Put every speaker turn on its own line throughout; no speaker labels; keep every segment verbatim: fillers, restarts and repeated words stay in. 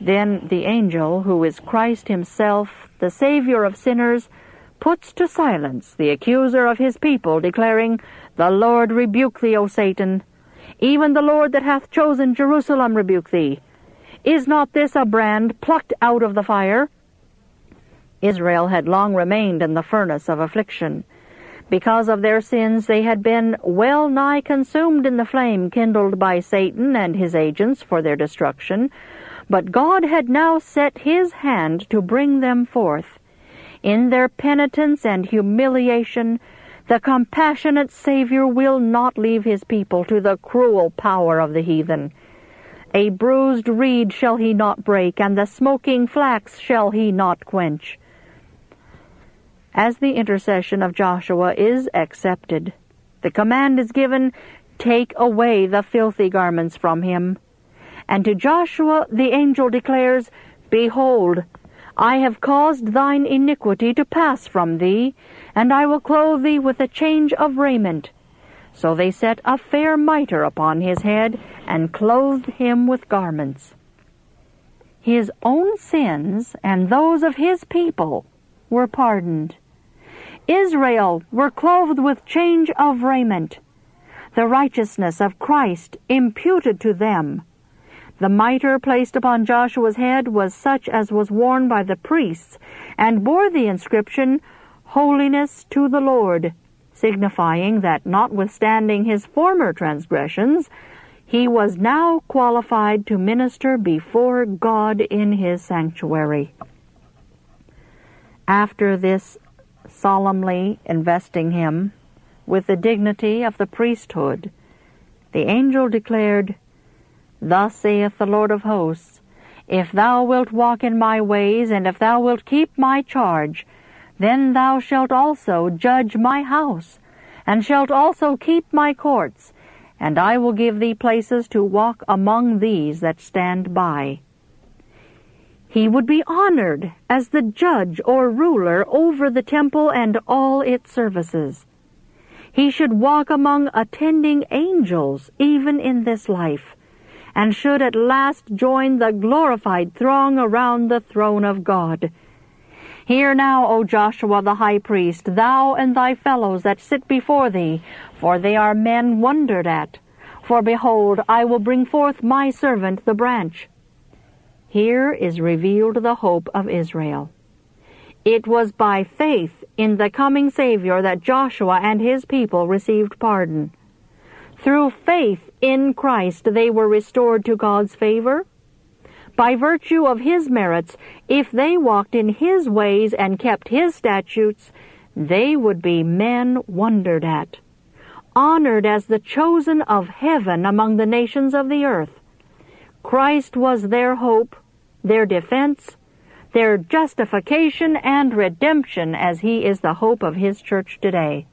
Then the angel, who is Christ himself, the Savior of sinners, puts to silence the accuser of his people, declaring, The Lord rebuke thee, O Satan! Even the Lord that hath chosen Jerusalem rebuke thee! Is not this a brand plucked out of the fire? Israel had long remained in the furnace of affliction. Because of their sins they had been well nigh consumed in the flame kindled by Satan and his agents for their destruction, but God had now set his hand to bring them forth. In their penitence and humiliation, the compassionate Savior will not leave his people to the cruel power of the heathen. A bruised reed shall he not break, and the smoking flax shall he not quench. As the intercession of Joshua is accepted, the command is given, Take away the filthy garments from him. And to Joshua the angel declares, Behold, I have caused thine iniquity to pass from thee, and I will clothe thee with a change of raiment. So they set a fair mitre upon his head, and clothed him with garments. His own sins and those of his people were pardoned. Israel were clothed with change of raiment, the righteousness of Christ imputed to them. The mitre placed upon Joshua's head was such as was worn by the priests, and bore the inscription, Holiness to the Lord, signifying that notwithstanding his former transgressions, he was now qualified to minister before God in his sanctuary. After this solemnly investing him with the dignity of the priesthood, the angel declared, Thus saith the Lord of hosts, If thou wilt walk in my ways, and if thou wilt keep my charge, then thou shalt also judge my house, and shalt also keep my courts, and I will give thee places to walk among these that stand by. He would be honored as the judge or ruler over the temple and all its services. He should walk among attending angels even in this life, and should at last join the glorified throng around the throne of God. Hear now, O Joshua the high priest, thou and thy fellows that sit before thee, for they are men wondered at. For behold, I will bring forth my servant the branch. Here is revealed the hope of Israel. It was by faith in the coming Savior that Joshua and his people received pardon. Through faith in Christ they were restored to God's favor. By virtue of his merits, if they walked in his ways and kept his statutes, they would be men wondered at, honored as the chosen of heaven among the nations of the earth. Christ was their hope, their defense, their justification and redemption, as he is the hope of his church today.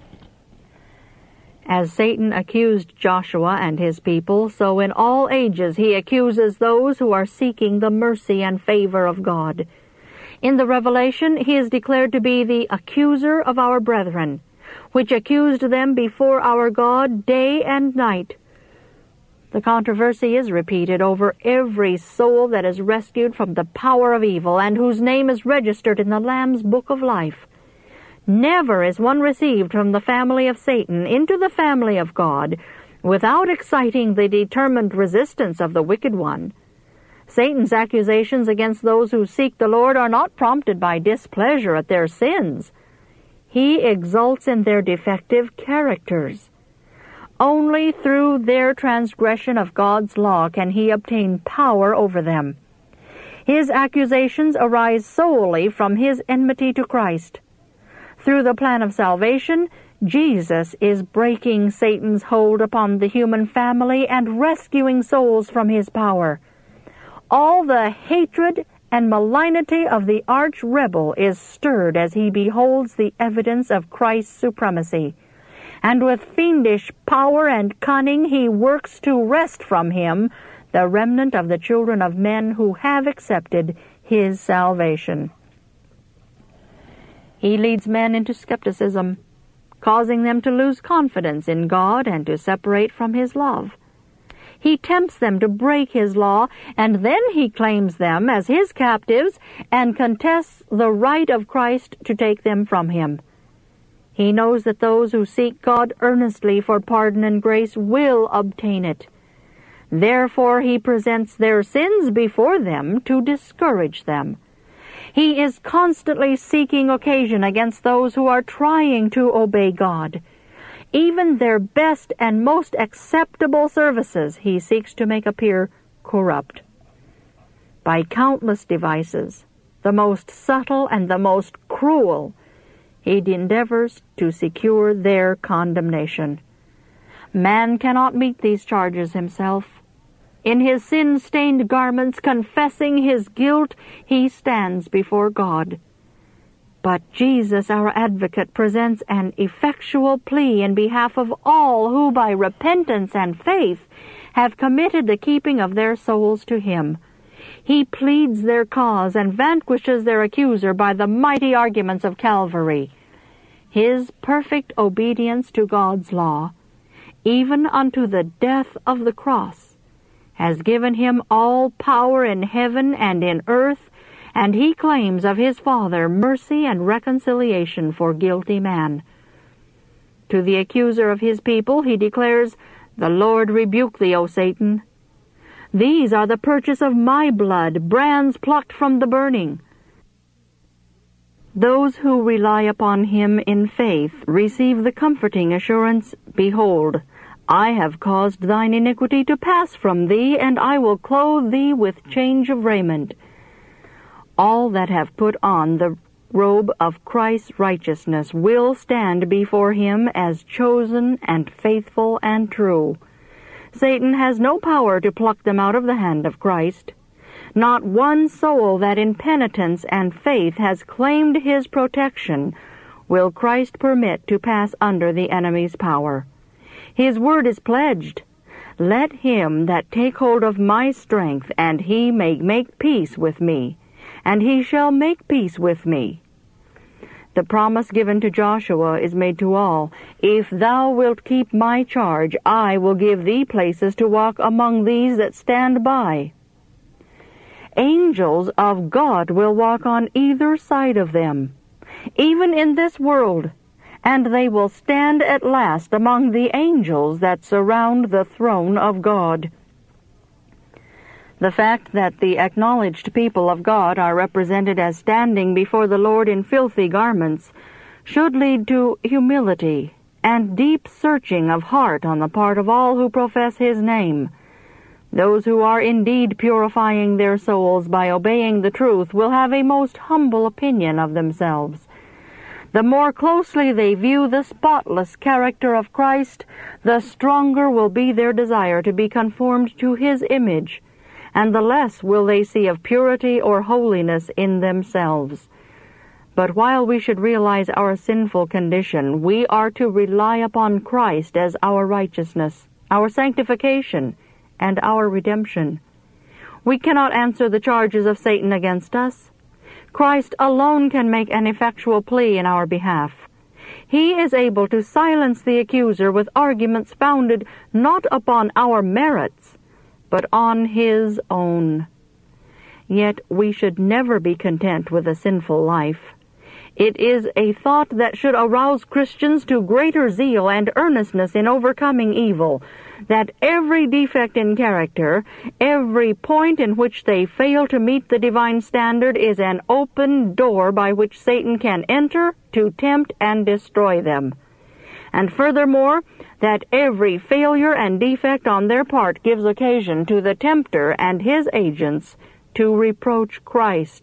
As Satan accused Joshua and his people, so in all ages he accuses those who are seeking the mercy and favor of God. In the Revelation, he is declared to be the accuser of our brethren, which accused them before our God day and night. The controversy is repeated over every soul that is rescued from the power of evil and whose name is registered in the Lamb's book of life. Never is one received from the family of Satan into the family of God without exciting the determined resistance of the wicked one. Satan's accusations against those who seek the Lord are not prompted by displeasure at their sins. He exults in their defective characters. Only through their transgression of God's law can he obtain power over them. His accusations arise solely from his enmity to Christ. Through the plan of salvation, Jesus is breaking Satan's hold upon the human family and rescuing souls from his power. All the hatred and malignity of the arch-rebel is stirred as he beholds the evidence of Christ's supremacy. And with fiendish power and cunning he works to wrest from him the remnant of the children of men who have accepted his salvation. He leads men into skepticism, causing them to lose confidence in God and to separate from his love. He tempts them to break his law, and then he claims them as his captives and contests the right of Christ to take them from him. He knows that those who seek God earnestly for pardon and grace will obtain it. Therefore he presents their sins before them to discourage them. He is constantly seeking occasion against those who are trying to obey God. Even their best and most acceptable services he seeks to make appear corrupt. By countless devices, the most subtle and the most cruel, he endeavors to secure their condemnation. Man cannot meet these charges himself. In his sin-stained garments, confessing his guilt, he stands before God. But Jesus, our advocate, presents an effectual plea in behalf of all who, by repentance and faith, have committed the keeping of their souls to him. He pleads their cause and vanquishes their accuser by the mighty arguments of Calvary. His perfect obedience to God's law, even unto the death of the cross, has given him all power in heaven and in earth, and he claims of his Father mercy and reconciliation for guilty man. To the accuser of his people he declares, "The Lord rebuke thee, O Satan. These are the purchase of my blood, brands plucked from the burning." Those who rely upon him in faith receive the comforting assurance, "Behold, I have caused thine iniquity to pass from thee, and I will clothe thee with change of raiment." All that have put on the robe of Christ's righteousness will stand before him as chosen and faithful and true. Satan has no power to pluck them out of the hand of Christ. Not one soul that in penitence and faith has claimed his protection will Christ permit to pass under the enemy's power. His word is pledged, "Let him that take hold of my strength, and he may make peace with me, and he shall make peace with me." The promise given to Joshua is made to all, "If thou wilt keep my charge, I will give thee places to walk among these that stand by." Angels of God will walk on either side of them, even in this world, and they will stand at last among the angels that surround the throne of God. The fact that the acknowledged people of God are represented as standing before the Lord in filthy garments should lead to humility and deep searching of heart on the part of all who profess his name. Those who are indeed purifying their souls by obeying the truth will have a most humble opinion of themselves. The more closely they view the spotless character of Christ, the stronger will be their desire to be conformed to his image, and the less will they see of purity or holiness in themselves. But while we should realize our sinful condition, we are to rely upon Christ as our righteousness, our sanctification, and our redemption. We cannot answer the charges of Satan against us. Christ alone can make an effectual plea in our behalf. He is able to silence the accuser with arguments founded not upon our merits, but on his own. Yet we should never be content with a sinful life. It is a thought that should arouse Christians to greater zeal and earnestness in overcoming evil, that every defect in character, every point in which they fail to meet the divine standard, is an open door by which Satan can enter to tempt and destroy them. And furthermore, that every failure and defect on their part gives occasion to the tempter and his agents to reproach Christ.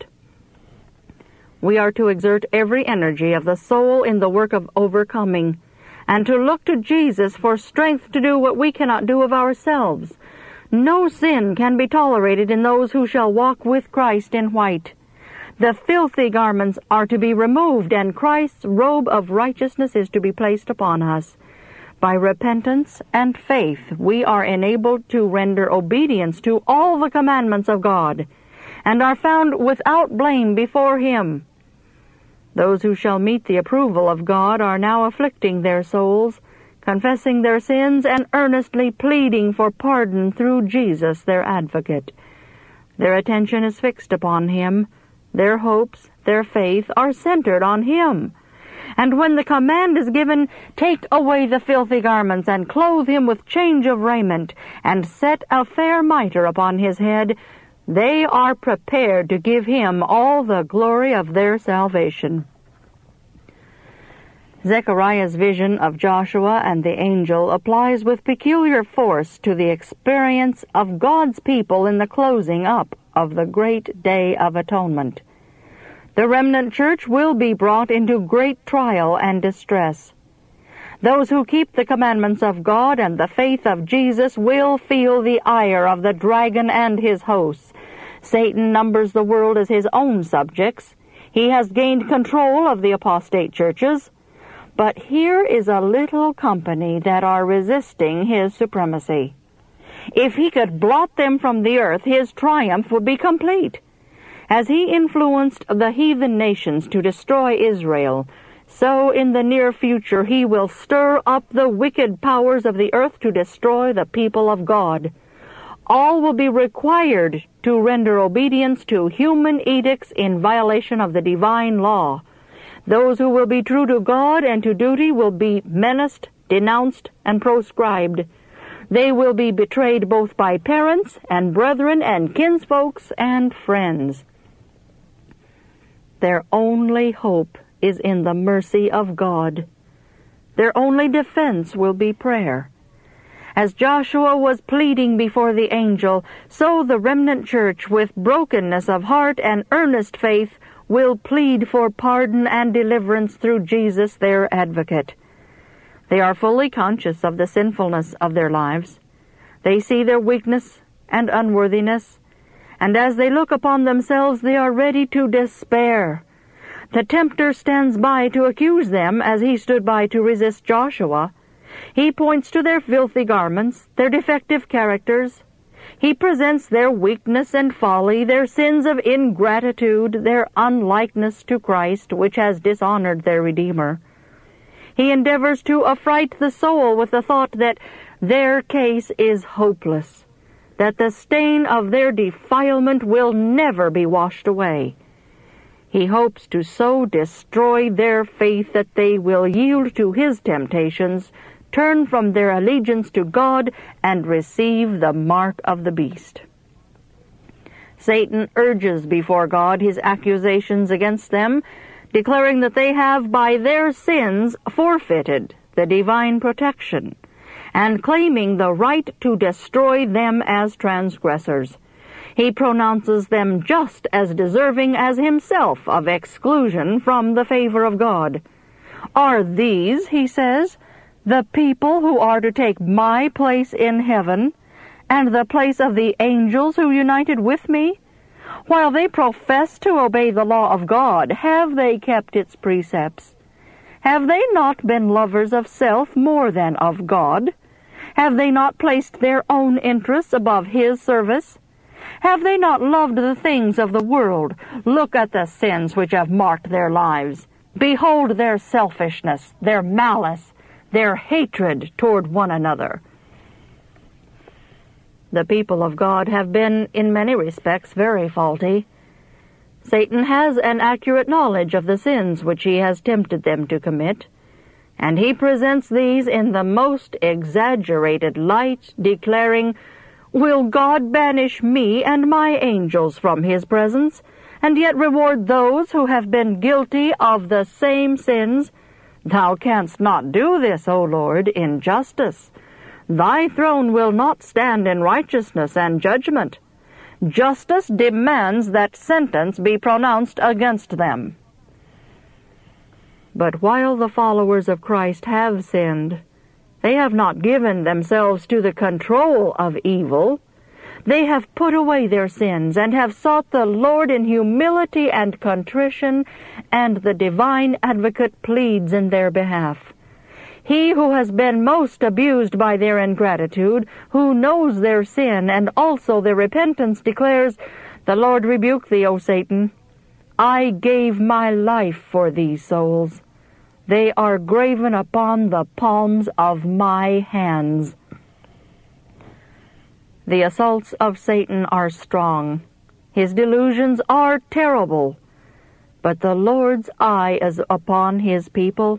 We are to exert every energy of the soul in the work of overcoming, and to look to Jesus for strength to do what we cannot do of ourselves. No sin can be tolerated in those who shall walk with Christ in white. The filthy garments are to be removed, and Christ's robe of righteousness is to be placed upon us. By repentance and faith we are enabled to render obedience to all the commandments of God, and are found without blame before him. Those who shall meet the approval of God are now afflicting their souls, confessing their sins and earnestly pleading for pardon through Jesus, their advocate. Their attention is fixed upon him. Their hopes, their faith are centered on him. And when the command is given, take away the filthy garments, and clothe him with change of raiment, and set a fair mitre upon his head, they are prepared to give him all the glory of their salvation. Zechariah's vision of Joshua and the angel applies with peculiar force to the experience of God's people in the closing up of the great day of atonement. The remnant church will be brought into great trial and distress. Those who keep the commandments of God and the faith of Jesus will feel the ire of the dragon and his hosts. Satan numbers the world as his own subjects. He has gained control of the apostate churches. But here is a little company that are resisting his supremacy. If he could blot them from the earth, his triumph would be complete. As he influenced the heathen nations to destroy Israel, so in the near future he will stir up the wicked powers of the earth to destroy the people of God. All will be required to render obedience to human edicts in violation of the divine law. Those who will be true to God and to duty will be menaced, denounced, and proscribed. They will be betrayed both by parents and brethren and kinsfolks and friends. Their only hope is in the mercy of God. Their only defense will be prayer. As Joshua was pleading before the angel, so the remnant church, with brokenness of heart and earnest faith, will plead for pardon and deliverance through Jesus, their advocate. They are fully conscious of the sinfulness of their lives. They see their weakness and unworthiness, and as they look upon themselves, they are ready to despair. The tempter stands by to accuse them as he stood by to resist Joshua. He points to their filthy garments, their defective characters. He presents their weakness and folly, their sins of ingratitude, their unlikeness to Christ, which has dishonored their Redeemer. He endeavors to affright the soul with the thought that their case is hopeless, that the stain of their defilement will never be washed away. He hopes to so destroy their faith that they will yield to his temptations, turn from their allegiance to God, and receive the mark of the beast. Satan urges before God his accusations against them, declaring that they have by their sins forfeited the divine protection, and claiming the right to destroy them as transgressors. He pronounces them just as deserving as himself of exclusion from the favor of God. Are these, he says, the people who are to take my place in heaven, and the place of the angels who united with me? While they profess to obey the law of God, have they kept its precepts? Have they not been lovers of self more than of God? Have they not placed their own interests above his service? Have they not loved the things of the world? Look at the sins which have marked their lives. Behold their selfishness, their malice, their hatred toward one another. The people of God have been, in many respects, very faulty. Satan has an accurate knowledge of the sins which he has tempted them to commit, and he presents these in the most exaggerated light, declaring, "Will God banish me and my angels from his presence, and yet reward those who have been guilty of the same sins? Thou canst not do this, O Lord, in justice. Thy throne will not stand in righteousness and judgment. Justice demands that sentence be pronounced against them." But while the followers of Christ have sinned, they have not given themselves to the control of evil. They have put away their sins and have sought the Lord in humility and contrition, and the divine advocate pleads in their behalf. He who has been most abused by their ingratitude, who knows their sin and also their repentance, declares, "The Lord rebuke thee, O Satan. I gave my life for these souls. They are graven upon the palms of my hands. The assaults of Satan are strong. His delusions are terrible. But the Lord's eye is upon his people.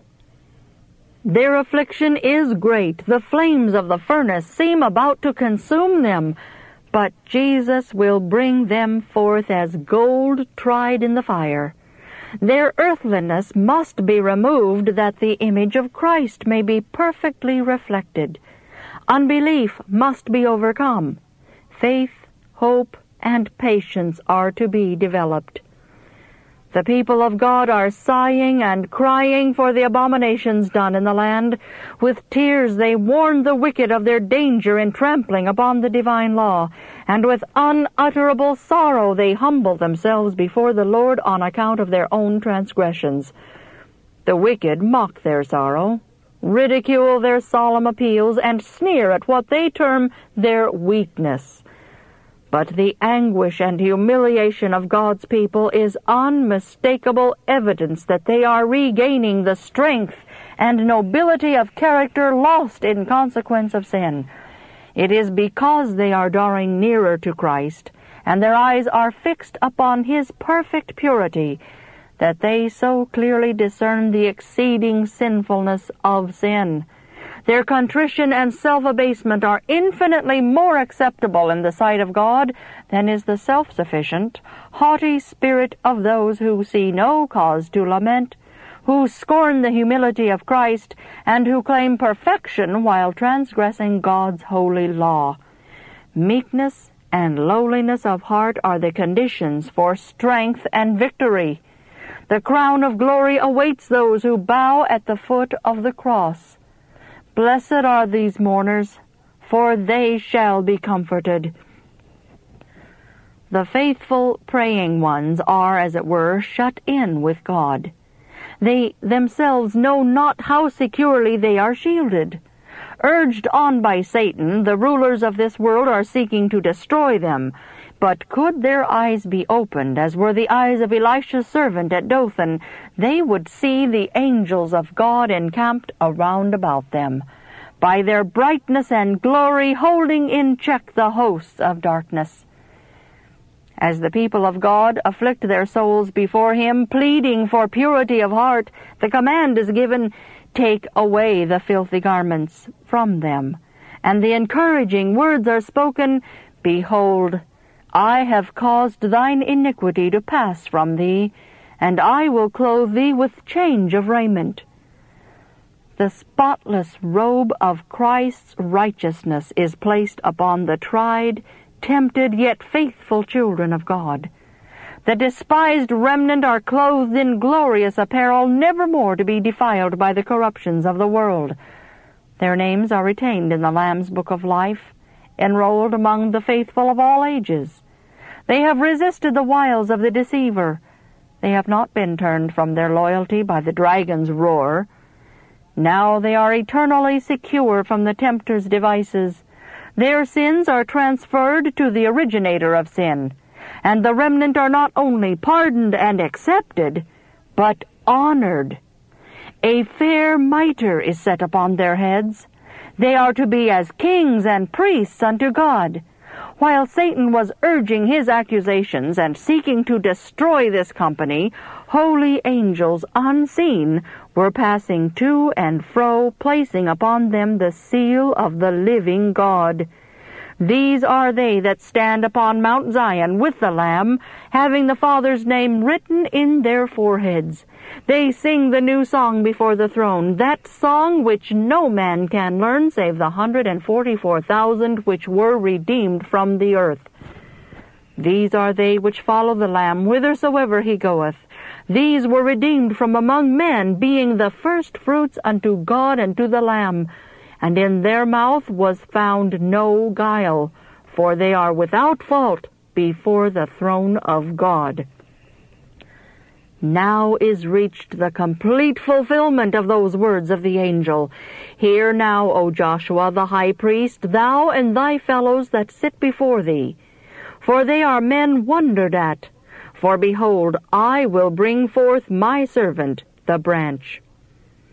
Their affliction is great. The flames of the furnace seem about to consume them. But Jesus will bring them forth as gold tried in the fire. Their earthliness must be removed that the image of Christ may be perfectly reflected. Unbelief must be overcome. Faith, hope, and patience are to be developed. The people of God are sighing and crying for the abominations done in the land. With tears they warn the wicked of their danger in trampling upon the divine law, and with unutterable sorrow they humble themselves before the Lord on account of their own transgressions. The wicked mock their sorrow, ridicule their solemn appeals, and sneer at what they term their weakness. But the anguish and humiliation of God's people is unmistakable evidence that they are regaining the strength and nobility of character lost in consequence of sin. It is because they are drawing nearer to Christ, and their eyes are fixed upon his perfect purity, that they so clearly discern the exceeding sinfulness of sin. Their contrition and self-abasement are infinitely more acceptable in the sight of God than is the self-sufficient, haughty spirit of those who see no cause to lament, who scorn the humility of Christ, and who claim perfection while transgressing God's holy law. Meekness and lowliness of heart are the conditions for strength and victory. The crown of glory awaits those who bow at the foot of the cross. Blessed are these mourners, for they shall be comforted. The faithful praying ones are, as it were, shut in with God. They themselves know not how securely they are shielded. Urged on by Satan, the rulers of this world are seeking to destroy them. But could their eyes be opened, as were the eyes of Elisha's servant at Dothan, they would see the angels of God encamped around about them, by their brightness and glory holding in check the hosts of darkness. As the people of God afflict their souls before him, pleading for purity of heart, the command is given, "Take away the filthy garments from them." And the encouraging words are spoken, "Behold, I have caused thine iniquity to pass from thee, and I will clothe thee with change of raiment." The spotless robe of Christ's righteousness is placed upon the tried, tempted, yet faithful children of God. The despised remnant are clothed in glorious apparel, never more to be defiled by the corruptions of the world. Their names are retained in the Lamb's Book of Life, enrolled among the faithful of all ages. They have resisted the wiles of the deceiver. They have not been turned from their loyalty by the dragon's roar. Now they are eternally secure from the tempter's devices. Their sins are transferred to the originator of sin, and the remnant are not only pardoned and accepted, but honored. A fair mitre is set upon their heads. They are to be as kings and priests unto God. While Satan was urging his accusations and seeking to destroy this company, holy angels unseen were passing to and fro, placing upon them the seal of the living God. These are they that stand upon Mount Zion with the Lamb, having the Father's name written in their foreheads. They sing the new song before the throne, that song which no man can learn save the hundred and forty-four thousand which were redeemed from the earth. These are they which follow the Lamb whithersoever he goeth. These were redeemed from among men, being the first fruits unto God and to the Lamb. And in their mouth was found no guile, for they are without fault before the throne of God. Now is reached the complete fulfillment of those words of the angel. Hear now, O Joshua the high priest, thou and thy fellows that sit before thee. For they are men wondered at. For behold, I will bring forth my servant, the branch.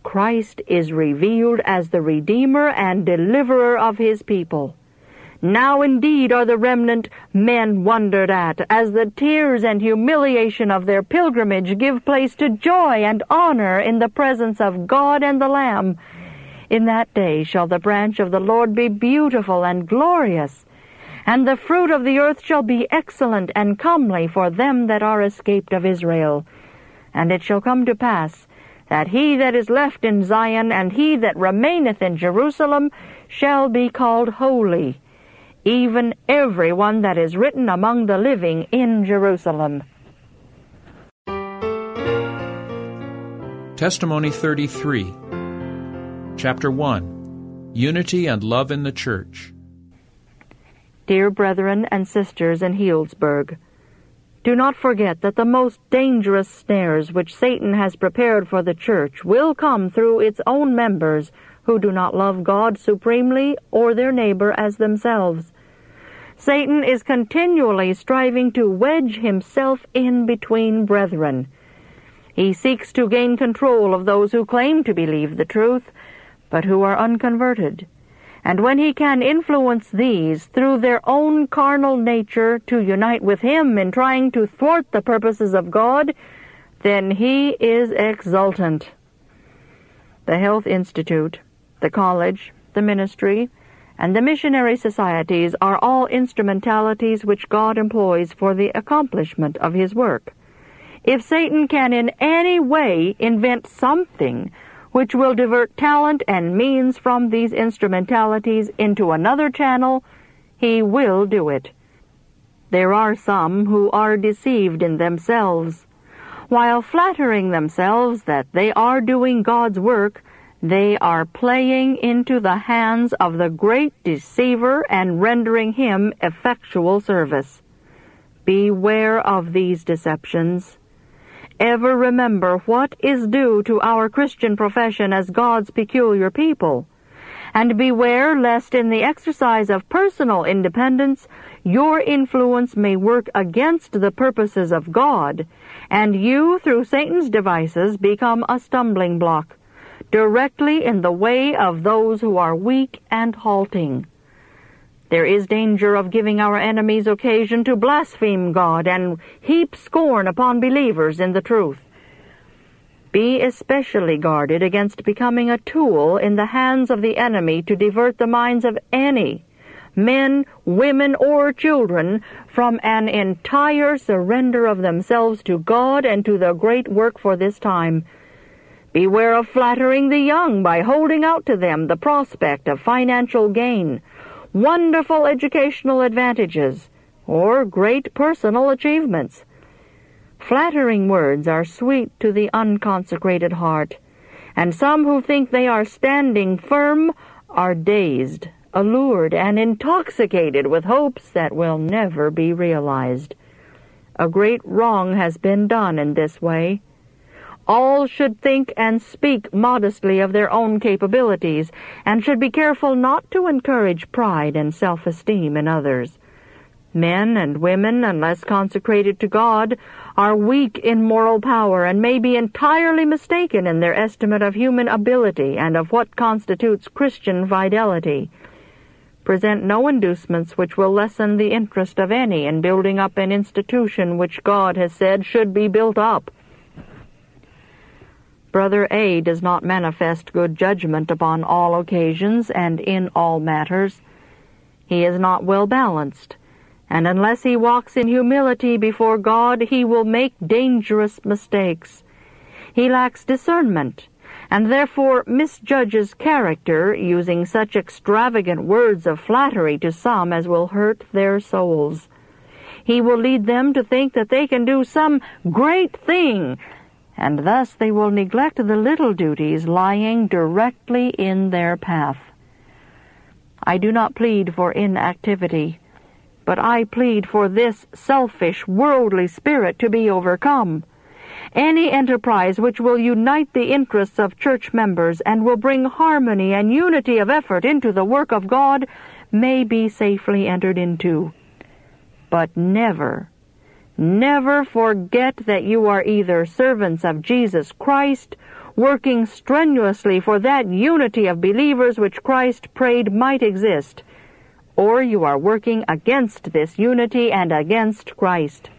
Christ is revealed as the Redeemer and Deliverer of his people. Now indeed are the remnant men wondered at, as the tears and humiliation of their pilgrimage give place to joy and honor in the presence of God and the Lamb. In that day shall the branch of the Lord be beautiful and glorious, and the fruit of the earth shall be excellent and comely for them that are escaped of Israel. And it shall come to pass, that he that is left in Zion and he that remaineth in Jerusalem shall be called holy, even every one that is written among the living in Jerusalem.
Testimony thirty-three. Chapter one. Unity and Love in the Church.
Dear brethren and sisters in Healdsburg, do not forget that the most dangerous snares which Satan has prepared for the church will come through its own members who do not love God supremely or their neighbor as themselves. Satan is continually striving to wedge himself in between brethren. He seeks to gain control of those who claim to believe the truth, but who are unconverted. And when he can influence these through their own carnal nature to unite with him in trying to thwart the purposes of God, then he is exultant. The Health Institute, the college, the ministry, and the missionary societies are all instrumentalities which God employs for the accomplishment of his work. If Satan can in any way invent something which will divert talent and means from these instrumentalities into another channel, he will do it. There are some who are deceived in themselves. While flattering themselves that they are doing God's work, they are playing into the hands of the great deceiver and rendering him effectual service. Beware of these deceptions. Ever remember what is due to our Christian profession as God's peculiar people, and beware lest in the exercise of personal independence your influence may work against the purposes of God, and you, through Satan's devices, become a stumbling block, directly in the way of those who are weak and halting. There is danger of giving our enemies occasion to blaspheme God and heap scorn upon believers in the truth. Be especially guarded against becoming a tool in the hands of the enemy to divert the minds of any, men, women, or children, from an entire surrender of themselves to God and to the great work for this time. Beware of flattering the young by holding out to them the prospect of financial gain, wonderful educational advantages, or great personal achievements. Flattering words are sweet to the unconsecrated heart, and some who think they are standing firm are dazed, allured, and intoxicated with hopes that will never be realized. A great wrong has been done in this way. All should think and speak modestly of their own capabilities, and should be careful not to encourage pride and self-esteem in others. Men and women, unless consecrated to God, are weak in moral power and may be entirely mistaken in their estimate of human ability and of what constitutes Christian fidelity. Present no inducements which will lessen the interest of any in building up an institution which God has said should be built up. Brother A does not manifest good judgment upon all occasions and in all matters. He is not well balanced, and unless he walks in humility before God, he will make dangerous mistakes. He lacks discernment, and therefore misjudges character, using such extravagant words of flattery to some as will hurt their souls. He will lead them to think that they can do some great thing, and thus they will neglect the little duties lying directly in their path. I do not plead for inactivity, but I plead for this selfish, worldly spirit to be overcome. Any enterprise which will unite the interests of church members and will bring harmony and unity of effort into the work of God may be safely entered into. But never, Never forget that you are either servants of Jesus Christ, working strenuously for that unity of believers which Christ prayed might exist, or you are working against this unity and against Christ.